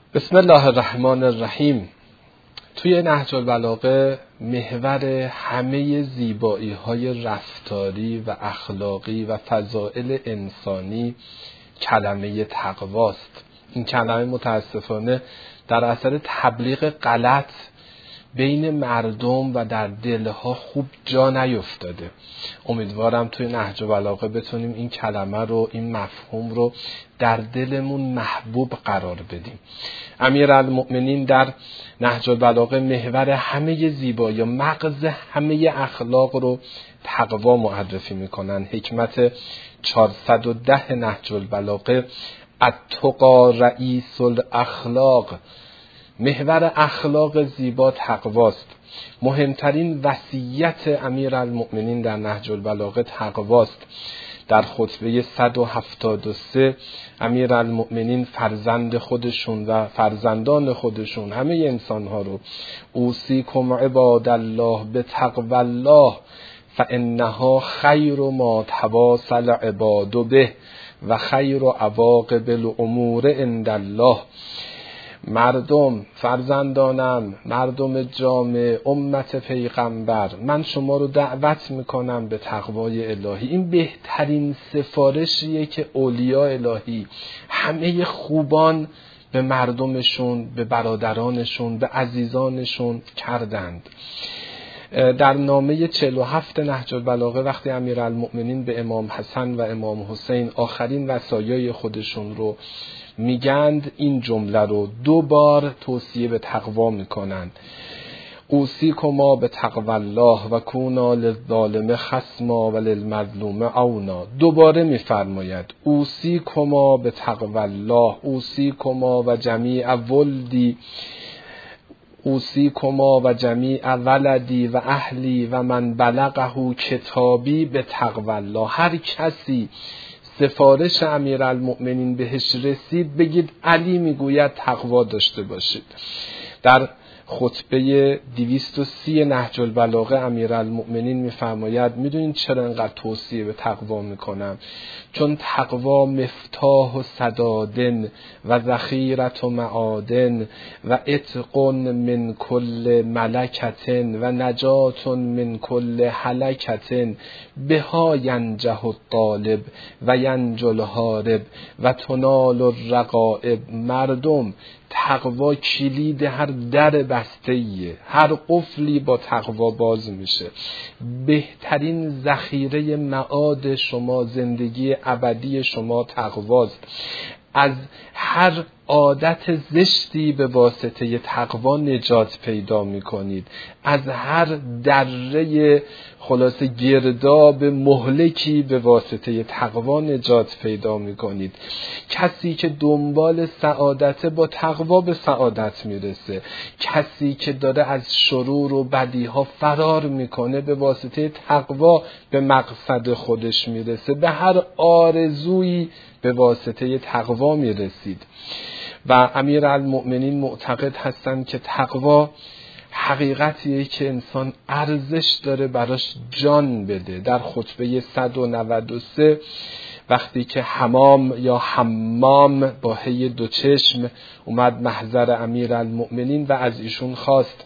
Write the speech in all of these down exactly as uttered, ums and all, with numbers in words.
بسم الله الرحمن الرحیم. توی نهج البلاغه محور همه زیبایی های رفتاری و اخلاقی و فضائل انسانی کلمه تقواست. این کلمه متاسفانه در اثر تبلیغ غلط بین مردم و در دلها خوب جا نیفتاده. امیدوارم توی نهج البلاغه بتونیم این کلمه رو، این مفهوم رو در دلمون محبوب قرار بدیم. امیرالمؤمنین در نهج البلاغه محور همه زیبایی، مغز همه اخلاق رو تقوا معرفی میکنن. حکمت چهارصد و ده نهج البلاغه التقی رئیس الاخلاق، محور اخلاق زیبا تقواست. مهمترین وصیت امیرالمؤمنین در نهج البلاغه تقواست. در خطبه صد و هفتاد و سه امیرالمؤمنین فرزند خودشون و فرزندان خودشون، همه انسانها رو، اوصیکم عباد الله بتقوی الله فانها خیر ما تواصى العباد به و خیر عواقب الامور عند الله. مردم، فرزندانم، مردم جامع، امت پیغمبر، من شما رو دعوت میکنم به تقوای الهی. این بهترین سفارشیه که اولیاء الهی، همه خوبان به مردمشون، به برادرانشون، به عزیزانشون کردند. در نامه چهل و هفت نهج البلاغه وقتی امیرالمؤمنین به امام حسن و امام حسین آخرین وصایای خودشون رو میگند، این جمله رو دو بار توصیه به تقوا میکنند. اوصیکما بتقوی الله و کونا للظالم خصما و للمظلوم عونا. دوباره میفرماید اوصیکما بتقوی الله، اوصیکما و جمیع ولدی، اوصیکما و جمیع ولدی و اهلی و من بلغه کتابی بتقوی الله. هر کسی سفارش امیرالمؤمنین بهش رسید بگید علی میگوید تقوا داشته باشید. در خطبه دویست و سی نهج البلاغه امیرالمؤمنین میفرماید میدونین چرا انقدر توصیه به تقوا میکنم؟ چون تقوا مفتاح و سدادن و ذخیرت و معادن و عتق من کل ملکتن و نجات من کل هلکتن بها ینجح الطالب و ینجو الهارب و تنال الرغائب. مردم، تقوا کلید هر در بسته‌ایه، هر قفلی با تقوا باز میشه. بهترین ذخیره معاد شما، زندگی ابدی شما تقواست. از هر عادت زشتی به واسطه تقوا نجات پیدا میکنید. از هر دره خلاصه گرداب مهلکی به واسطه تقوا نجات پیدا میکنید. کسی که دنبال سعادت با تقوا به سعادت میرسه. کسی که داره از شرور و بدیها فرار میکنه به واسطه تقوا به مقصد خودش میرسه. به هر آرزویی به واسطه تقوا میرسید. و امیرالمؤمنین معتقد هستند که تقوا حقیقتیه که انسان ارزش داره براش جان بده. در خطبه صد و نود و سه وقتی که حمام یا حمام با هی دو چشم اومد محضر امیرالمؤمنین و از ایشون خواست،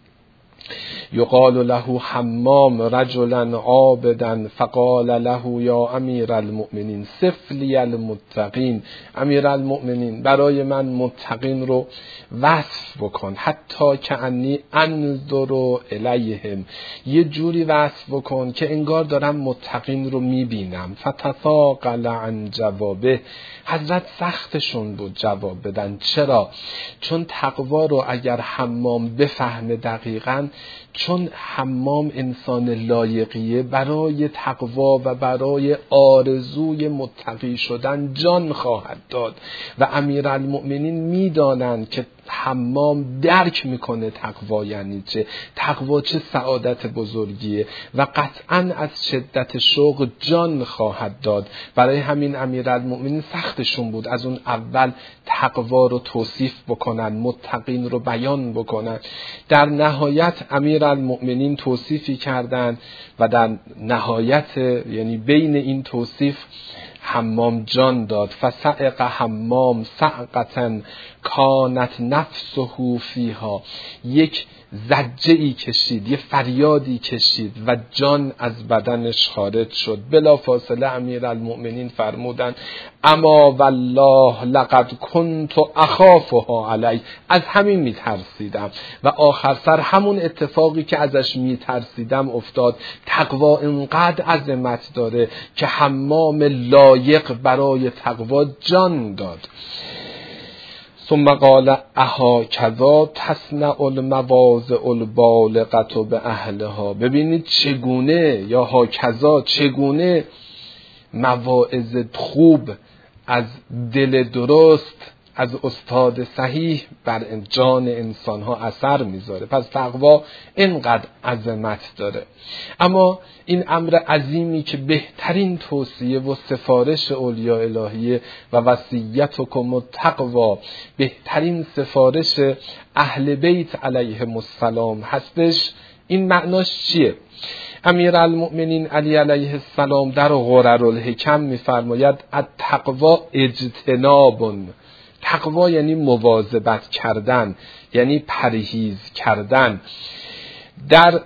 یقال له حمام رجلا عابدا فقال له یا امیر المؤمنین صف لی المتقین. امیر المؤمنین برای من متقین رو وصف بکن، حتی که انی انظر الیهم، یه جوری وصف بکن که انگار دارم متقین رو میبینم. فتثاقل عن جوابه، حضرت سختشون بود جواب بدن. چرا؟ چون تقوا رو اگر حمام بفهمه دقیقاً، چون حمام انسان لایقیه، برای تقوا و برای آرزوی متقی شدن جان خواهد داد. و امیرالمؤمنین میدانند که حمام درک میکنه تقوا یعنی چه، تقوا چه سعادت بزرگیه و قطعاً از شدت شوق جان خواهد داد. برای همین امیرالمؤمنین سختشون بود از اون اول تقوا رو توصیف بکنن، متقین رو بیان بکنن. در نهایت امیرالمؤمنین توصیفی کردن و در نهایت، یعنی بین این توصیف حمام جان داد. فصعق حمام صعقة کانت نفسه فیها، یک زجه ای کشید، یه فریادی کشید و جان از بدنش خارج شد. بلا فاصله امیرالمؤمنین فرمودند اما والله لقد كنت اخافها علی، از همین میترسیدم. و آخر سر همون اتفاقی که ازش میترسیدم افتاد. تقوا اینقدر عظمت داره که حمام لایق برای تقوا جان داد. ثم قال اها کذا تصنع المواضع البالغة به اهلها. ببینید چگونه، یا ها کذا، چگونه مواعظ خوب از دل درست، از استاد صحیح بر جان انسان ها اثر میذاره. پس تقوا اینقدر عظمت داره. اما این امر عظیمی که بهترین توصیه و سفارش اولیاء الهیه و وصیتکم التقوا، بهترین سفارش اهل بیت علیهم السلام هستش، این معناش چیه؟ امیرالمؤمنین علی علیه السلام در غررالحکم میفرماید التقوا اجتناب. تقوا یعنی مواظبت کردن، یعنی پرهیز کردن. در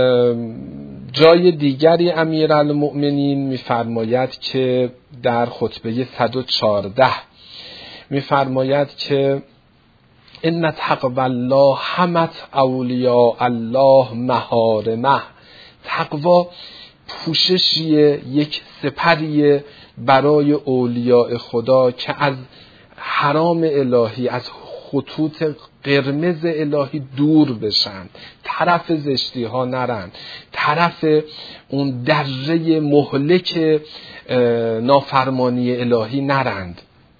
جای دیگری امیرالمؤمنین میفرماید که در خطبه صد و چهارده میفرماید که ان تقوی الله حمت اولیاء الله محارمه. تقوا پوششیه، یک سپریه برای اولیاء خدا که از حرام الهی، از خطوط قرمز الهی دور بشن، طرف زشتی ها نرن، طرف اون دره مهلک نافرمانی الهی نرند.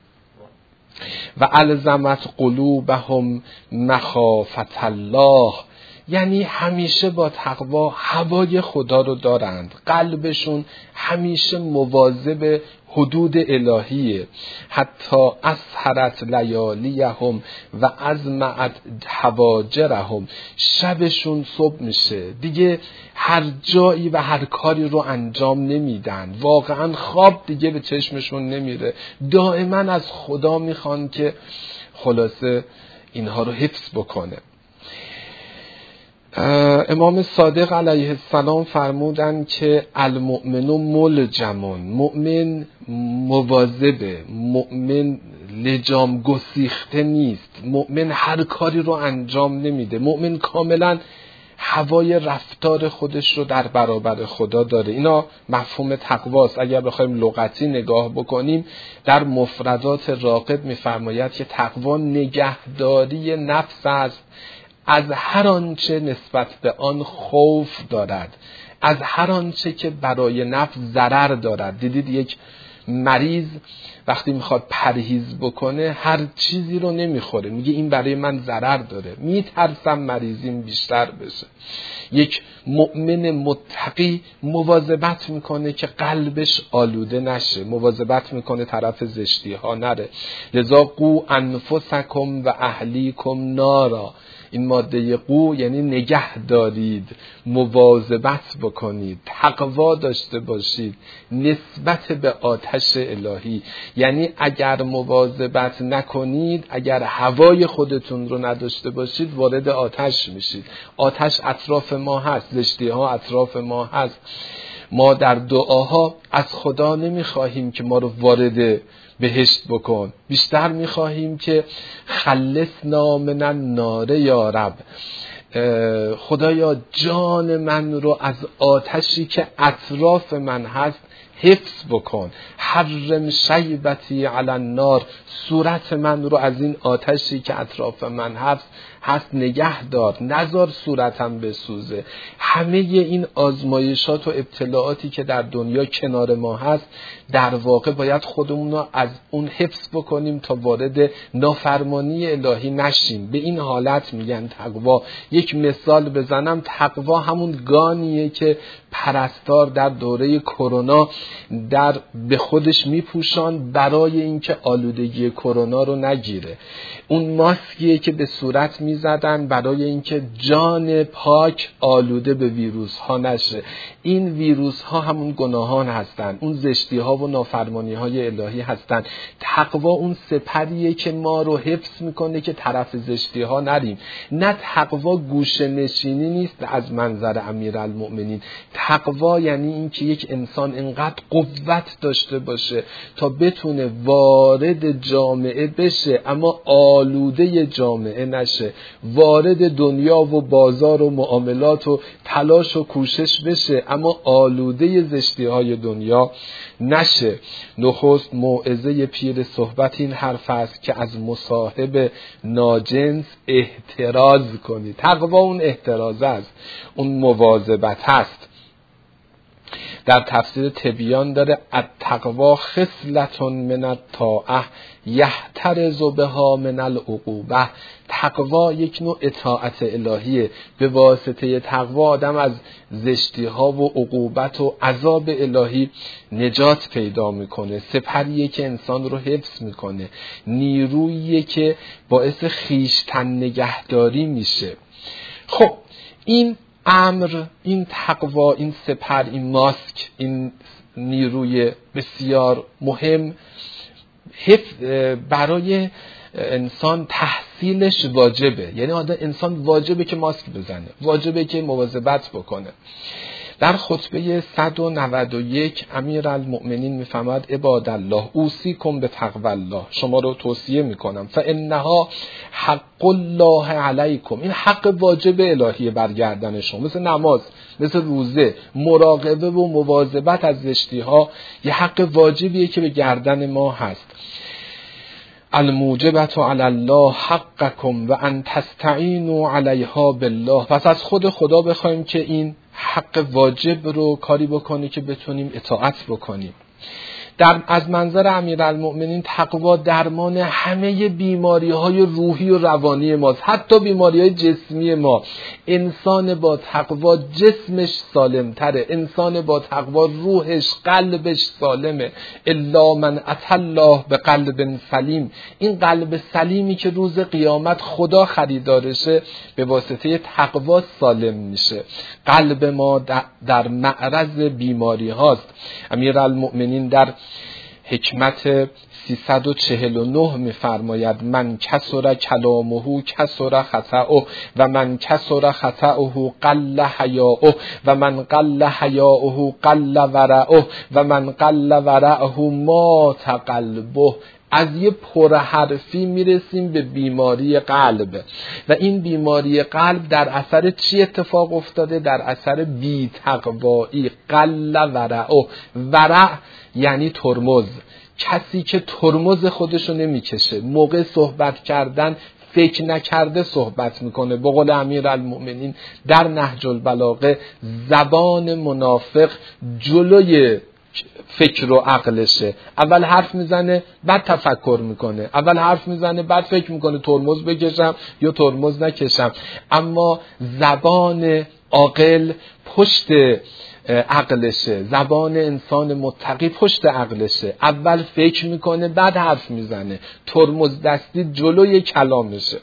و الزمت قلوبهم مخافت الله، یعنی همیشه با تقوا هوای خدا رو دارند، قلبشون همیشه مواظب حدود الهیه. حتی اسهرت لیالیهم و ازمعت حواجرهم، شبشون صبح میشه دیگه هر جایی و هر کاری رو انجام نمیدن، واقعا خواب دیگه به چشمشون نمیره، دائما از خدا میخوان که خلاصه اینها رو حفظ بکنه. امام صادق علیه السلام فرمودند که المؤمن ملجمون، مؤمن مواظبه، مؤمن لجام گسیخته نیست، مؤمن هر کاری رو انجام نمیده، مؤمن کاملا هوای رفتار خودش رو در برابر خدا داره. اینا مفهوم تقواست. اگر بخوایم لغتی نگاه بکنیم در مفردات راغب میفرماید که تقوا نگهداری نفس است از هر آنچه نسبت به آن خوف دارد، از هر آنچه که برای نفس ضرر دارد. دیدید یک مریض وقتی میخواد پرهیز بکنه هر چیزی رو نمیخوره، میگه این برای من ضرر داره، میترسم مریضیم بیشتر بشه. یک مؤمن متقی مواظبت میکنه که قلبش آلوده نشه، مواظبت میکنه طرف زشتی ها نره. لذا قو انفسکم و اهلیکم نارا، این ماده قو یعنی نگه دارید، مواظبت بکنید، تقوا داشته باشید نسبت به آتش الهی. یعنی اگر مواظبت نکنید، اگر هوای خودتون رو نداشته باشید، وارد آتش میشید. آتش اطراف ما هست، زشتی ها اطراف ما هست. ما در دعاها از خدا نمیخواهیم که ما رو وارد بهشت بکن، بیشتر میخواهیم که خلصنا من النار یا رب، خدایا جان من رو از آتشی که اطراف من هست حفظ بکن. حرم شیبتی علی النار، صورت من رو از این آتشی که اطراف من هست هست نگه دار، نذار صورتم بسوزه. همه این آزمایشات و ابتلاعاتی که در دنیا کنار ما هست، در واقع باید خودمون رو از اون حفظ بکنیم تا وارد نافرمانی الهی نشیم. به این حالت میگن تقوا. یک یک مثال بزنم، تقوا همون گانیه که پرستار در دوره کرونا در به خودش میپوشان برای اینکه آلودگی کرونا رو نگیره. اون ماسکیه که به صورت میزدن برای اینکه جان پاک آلوده به ویروس ها نشه. این ویروس ها همون گناهان هستن، اون زشتی ها و نافرمانی های الهی هستن. تقوا اون سپریه که ما رو حفظ میکنه که طرف زشتی ها نریم. نه تقوا گوشه نشینی نیست از منظر امیرالمؤمنین. تقوا یعنی این که یک انسان انقدر قوت داشته باشه تا بتونه وارد جامعه بشه اما آلوده جامعه نشه، وارد دنیا و بازار و معاملات و تلاش و کوشش بشه اما آلوده زشتی های دنیا نشه. نخست موعظه پیر صحبت این حرف است که از مصاحب ناجنس احتراز کنی. تقوا اون احتراز است، اون مواظبت است. در تفسیر تبیان داره التقوا خصلة من الطاعة یحترز بها من العقوبة. تقوا یک نوع اطاعت الهیه. به واسطه تقوا آدم از زشتی ها و عقوبت و عذاب الهی نجات پیدا میکنه. سپریه که انسان رو حفظ میکنه، نیرویی که باعث خیشتن نگهداری میشه. خب این امر، این تقوا، این سپر، این ماسک، این نیروی بسیار مهم برای انسان تحصیلش واجبه. یعنی آدم انسان واجبه که ماسک بزنه، واجبه که مواظبت بکنه. در خطبه صد و نود و یک امیرالمؤمنین میفرماد عباد الله اوصیکم بتقوی الله، شما رو توصیه میکنم، فانها حق الله علیکم، این حق واجب الهی برگردن شما، مثل نماز، مثل روزه، مراقبه و مواظبت از زشتی ها یه حق واجبیه که به گردن ما هست. الموجبت علی الله حقکم و ان تستعینوا علیها بالله. پس از خود خدا بخوایم که این حق واجب رو کاری بکنی که بتونیم اطاعت بکنیم. در از منظر امیرالمؤمنین تقوا درمان همه بیماری‌های روحی و روانی ماست، حتی بیماری‌های جسمی ما. انسان با تقوا جسمش سالم‌تره، انسان با تقوا روحش، قلبش سالمه. الا من اتى الله بقلب سلیم، این قلب سلیمی که روز قیامت خدا خریدارشه به واسطه تقوا سالم میشه. قلب ما در معرض بیماری هاست. امیرالمؤمنین در حکمت سیصد و چهل و نه می‌فرماید من کسر کلامه کسر خطأه و من کسر خطأه قل حیاؤه و من قل حیاؤه قل ورعه و من قل ورعه مات قلبه. از یه پرحرفی میرسیم به بیماری قلب و این بیماری قلب در اثر چی اتفاق افتاده؟ در اثر بی تقوایی. قل ورعه، ورع یعنی ترمز. کسی که ترمز خودشو نمیکشه، موقع صحبت کردن فکر نکرده صحبت میکنه. به قول امیرالمؤمنین در نهج البلاغه زبان منافق جلوی فکر و عقلشه. اول حرف میزنه بعد تفکر میکنه، اول حرف میزنه بعد فکر میکنه ترمز بکشم یا ترمز نکشم. اما زبان عاقل پشت عقلشه، زبان انسان متقی پشت عقلشه. اول فکر میکنه بعد حرف میزنه، ترمز دستی جلوی کلامشه.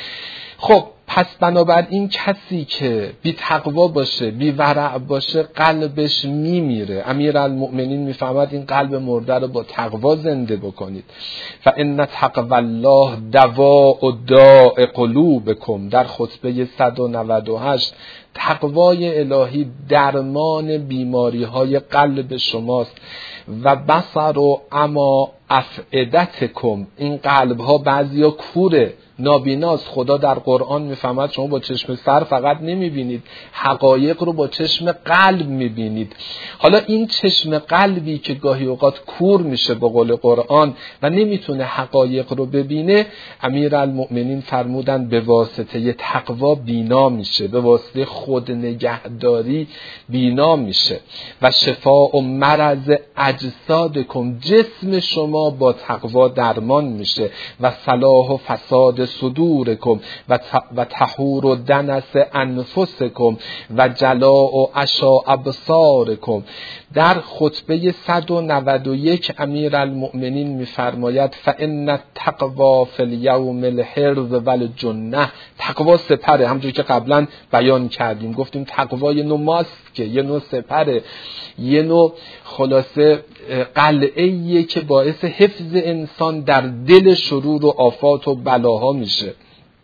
خب پس بنابراین کسی که بی تقوا باشه، بی ورع باشه، قلبش میمیره. امیرالمؤمنین میفهمد این قلب مرده رو با تقوا زنده بکنید. فان تقوی الله دواء داء قلوبکم. در خطبه صد و نود و هشت تقوای الهی درمان بیماری های قلب شماست. و بصر و اما افئدتکم، این قلب ها بعضی ها کوره، نابیناست. خدا در قرآن میفهمد شما با چشم سر فقط نمیبینید، حقایق رو با چشم قلب میبینید. حالا این چشم قلبی که گاهی اوقات کور میشه به قول قرآن و نمیتونه حقایق رو ببینه، امیرالمؤمنین فرمودن به واسطه تقوا بینا میشه، به واسطه خود نگهداری بینا میشه. و شفاء و مرض اجسادکم، جسم شما با تقوا درمان میشه. و صلاح و فساد صدورکم و و طهور دنس انفسکم و جلاء عشا ابصارکم. در خطبه صد و نود و یک امیرالمؤمنین می‌فرماید فإن التقوی فی الیوم الحرز والجنه. تقوا سپره، همونجوری که قبلا بیان کردیم، گفتیم تقوا یه نوع ماسکه، یه نوع سپره، یه نوع خلاصه قلعه‌ایه که باعث حفظ انسان در دل شرور و آفات و بلاها میشه.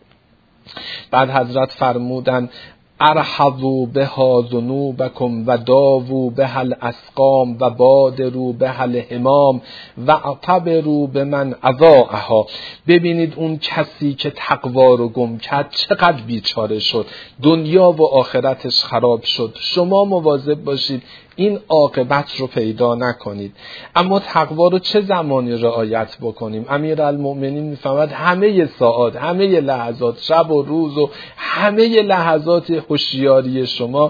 بعد حضرت فرمودن ارحضوا بها ذنوبکم و داووا بها الاسقام و بادروا بها الهمام و اعتبروا بمن اضاعها. ببینید اون کسی که تقوا رو گم کرد چقدر بیچاره شد، دنیا و آخرتش خراب شد. شما مواظب باشید این عاقبت رو پیدا نکنید. اما تقوا رو چه زمانی رعایت بکنیم؟ امیرالمؤمنین میفهمد همه ساعات، همه لحظات، شب و روز و همه لحظات هوشیاری شما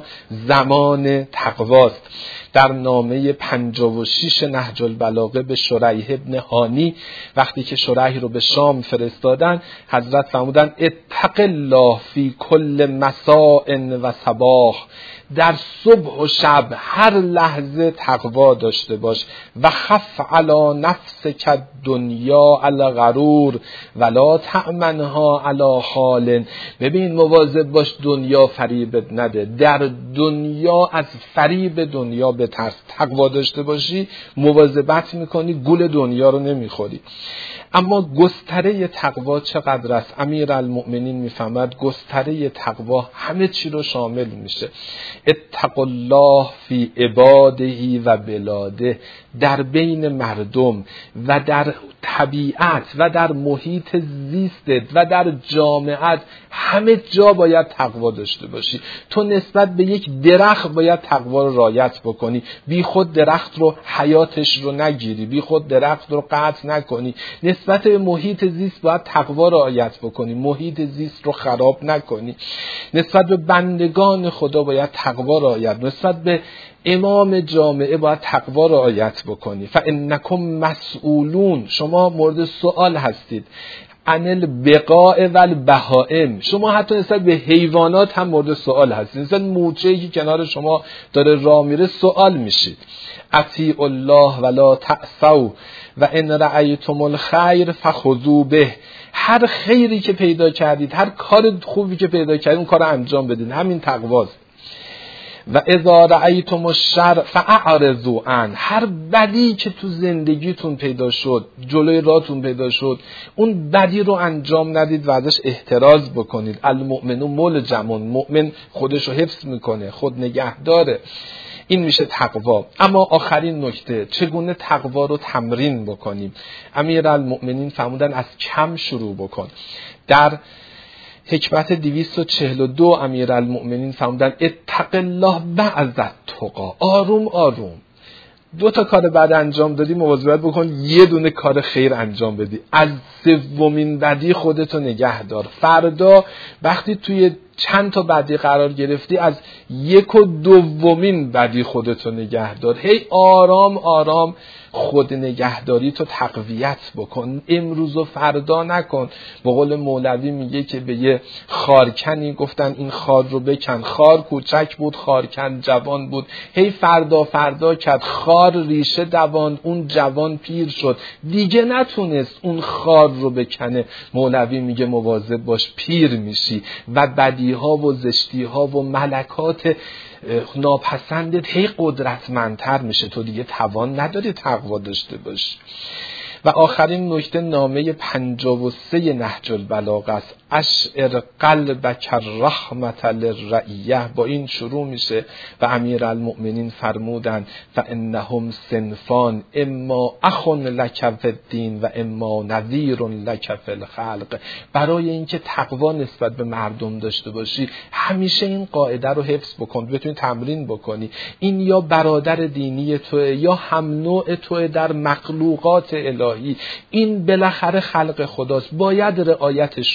زمان تقواست. در نامه پنجاه و شش نهج البلاغه به شریح ابن هانی، وقتی که شریح رو به شام فرستادن، حضرت فرمودن اتق الله فی کل مساء و صباح. در صبح و شب هر لحظه تقوا داشته باش. و خف علی نفسک دنیا الغرور ولا تأمنها علی خال. ببین مواظب باش دنیا فریبت نده، در دنیا از فریب دنیا بترس. تقوا داشته باشی مواظبت میکنی، گول دنیا رو نمیخوری. اما گستره تقوا چقدر است؟ امیرالمؤمنین میفهمد گستره تقوا همه چی رو شامل میشه. اتقوا الله فی عباده و بلاده. در بین مردم و در طبیعت و در محیط زیستت و در جامعت همه جا باید تقوا داشته باشی. تو نسبت به یک درخت باید تقوا رو رعایت بکنی، بی خود درخت رو حیاتش رو نگیری، بی خود درخت رو قطع نکنی. نسبت به محیط زیست باید تقوا رعایت بکنی، محیط زیست رو خراب نکنی. نسبت به بندگان خدا باید تقوا رعایت، نسبت به امام جامعه باید تقوا رعایت بکنی. فانکم مسئولون، شما مورد سوال هستید. عن البقاء و البهائم، شما حتی نسبت به حیوانات هم مورد سوال هستید. نسبت موچه‌ای که کنار شما داره راه میره سوال میشید. اطیعوا الله ولا تعصوا و ان رأیتم الخیر فخذوا به. هر خیری که پیدا کردید، هر کار خوبی که پیدا کردید، اون کار رو انجام بدید. همین تقواست. و اذا رأیتم الشر فاعرضوا عنه. هر بدی که تو زندگیتون پیدا شد، جلوی راهتون پیدا شد، اون بدی رو انجام ندید و ازش احتراز بکنید. المؤمن ملجم، مؤمن خودشو حفظ میکنه، خود نگهداره. این میشه تقوا. اما آخرین نکته، چگونه تقوا رو تمرین بکنیم؟ امیرالمؤمنین فرمودن از کم شروع بکن. در حکمت دویست و چهل و دو امیرالمؤمنین فرمودن اتق الله بعد التقی. آروم آروم دو تا کار بعد انجام دادی مواظبت بکن یه دونه کار خیر انجام بدی. از سومین بدی خودتو نگه دار. فردا وقتی توی چند تا بدی قرار گرفتی، از یک و دومین بدی خودتو نگه دار. هی آرام آرام خود نگهداری تو تقویت بکن. امروز و فردا نکن. به قول مولوی میگه که به یه خارکنی گفتن این خار رو بکن. خار کوچک بود، خارکن جوان بود. هی فردا فردا کرد، خار ریشه دوان، اون جوان پیر شد، دیگه نتونست اون خار رو بکنه. مولوی میگه مواظب باش، پیر میشی و بدی ها و زشتی ها و ملکات ناپسندت هی قدرتمندتر میشه. تو دیگه توان نداری تقوا داشته باشی. و آخرین نکته نامه پنجاه و سه نهج البلاغه است. اشعر قلبک الرحمت للرعیه. با این شروع میشه و امیرالمؤمنین فرمودن فانهم صنفان اما اخ لک فی الدین و اما نذیر لک فی الخلق. برای اینکه تقوا نسبت به مردم داشته باشی همیشه این قاعده رو حفظ بکن، بتونی تمرین بکنی. این یا برادر دینی توئه یا هم نوع توئه در مخلوقات الهی. این بالاخره خلق خداست، باید رعایتش رو بکنی.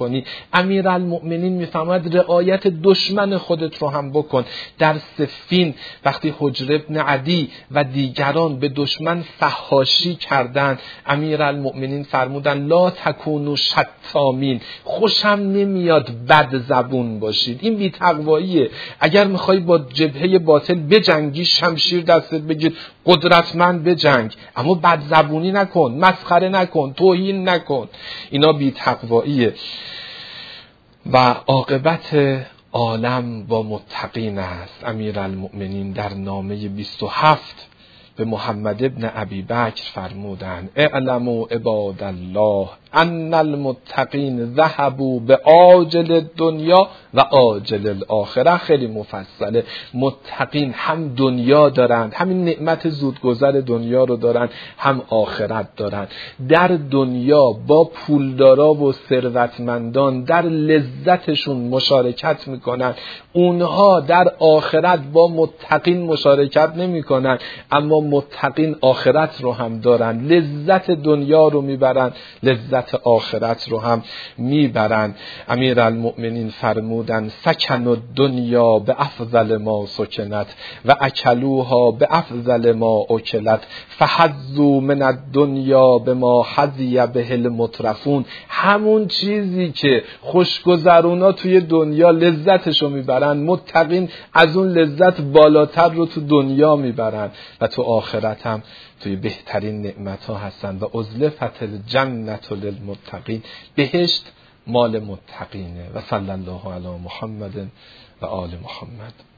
بکنی. امیرالمؤمنین میفرماید رعایت دشمن خودت رو هم بکن. در صفین وقتی حجر ابن عدی و دیگران به دشمن فحاشی کردند، امیرالمؤمنین فرمودن لا تکونوا شتامین، خوشم نمیاد بد زبون باشید. این بی‌تقواییه. اگر میخوای با جبهه باطل بجنگی، شمشیر دستت بگیر، قدرتمند بجنگ، اما بد زبونی نکن، مسخره نکن، توهین نکن. اینا بی‌تقواییه. و عاقبت عالم با متقین است. امیرالمؤمنین در نامه بیست و هفت به محمد ابن ابی بکر فرمودند اعلموا عباد الله ان المتقین ذهبوا به عاجل دنیا و عاجل الاخره. خیلی مفصله. متقین هم دنیا دارند، همین نعمت زودگذر دنیا رو دارند، هم آخرت دارند. در دنیا با پولدارا و ثروتمندان در لذتشون مشارکت میکنن، اونها در آخرت با متقین مشارکت نمیکنن، اما متقین آخرت رو هم دارن، لذت دنیا رو میبرن، لذت آخرت رو هم میبرن. امیرالمؤمنین فرمودن سکن الدنیا به افضل ما سکنت و اکلوها به افضل ما اکلت فحظوا من الدنیا به ما حظی به المترفون. همون چیزی که خوشگذرونا توی دنیا لذتشو میبرن، متقین از اون لذت بالاتر رو تو دنیا میبرن و تو آخرت هم توی بهترین نعمت ها هستن. و ازلفت الجنت للمتقین، بهشت مال متقینه. و صلی الله علی محمد و آل محمد.